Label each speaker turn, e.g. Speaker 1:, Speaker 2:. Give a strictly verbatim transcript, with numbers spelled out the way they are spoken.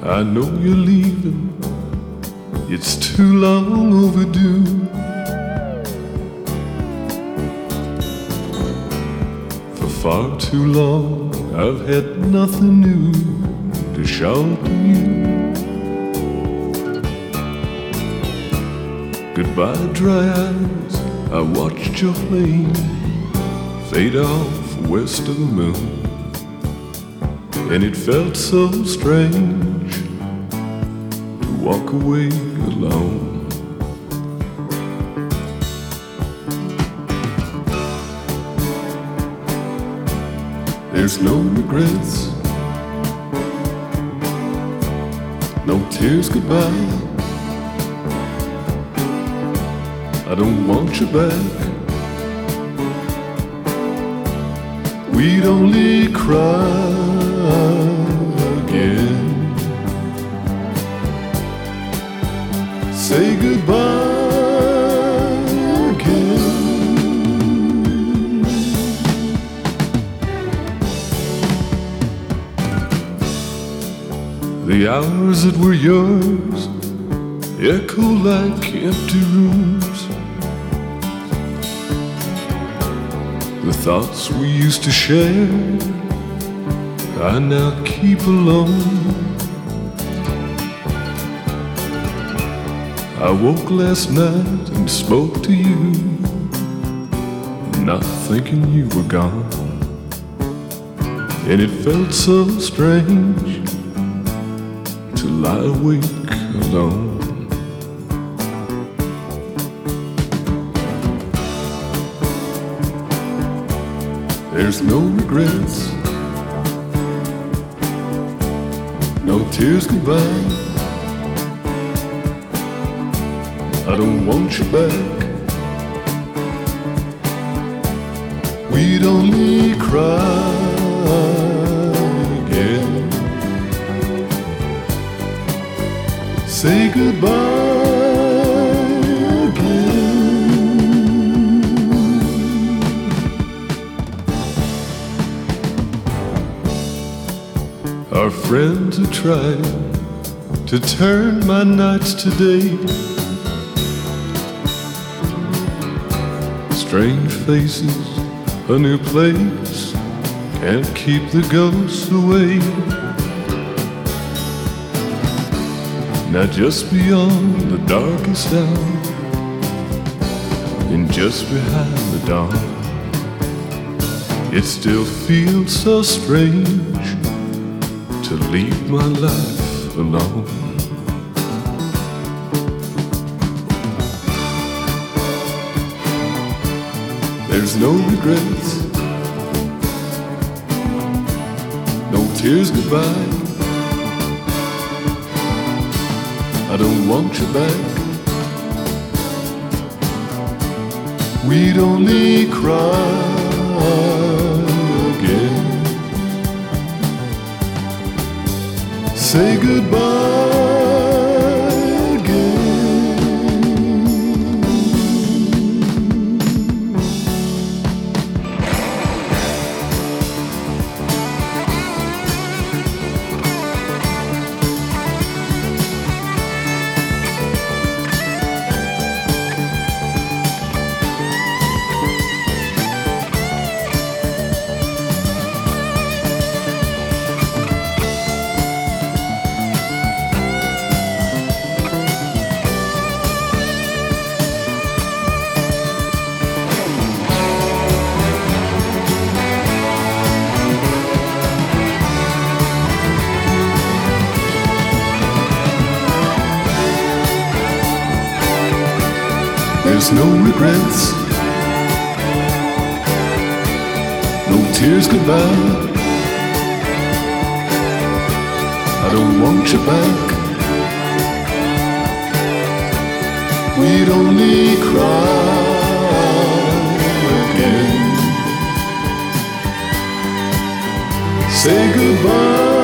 Speaker 1: I know you're leaving, it's too long overdue. For far too long I've had nothing new to show to you. Goodbye, dry eyes, I watched your plane fade off west of the moon, and it felt so strange to walk away alone. There's no regrets, no tears goodbye. I don't want you back. We'd only cry again. Say goodbye again. The hours that were yours echo like empty rooms. The thoughts we used to share I now keep alone. I woke last night and spoke to you, not thinking you were gone, and it felt so strange to lie awake alone. There's no regrets, no tears goodbye. I don't want you back. We'd only cry again. Say goodbye again. Our friends have tried to turn my nights to day. Strange faces, a new place, can't keep the ghosts away. Now just beyond the darkest hour, and just behind the dawn, it still feels so strange to leave my life alone. There's no regrets, no tears goodbye. I don't want you back. We'd only cry again. Say goodbye again. There's no regrets, no tears goodbye. I don't want you back. We'd only cry again. Say goodbye.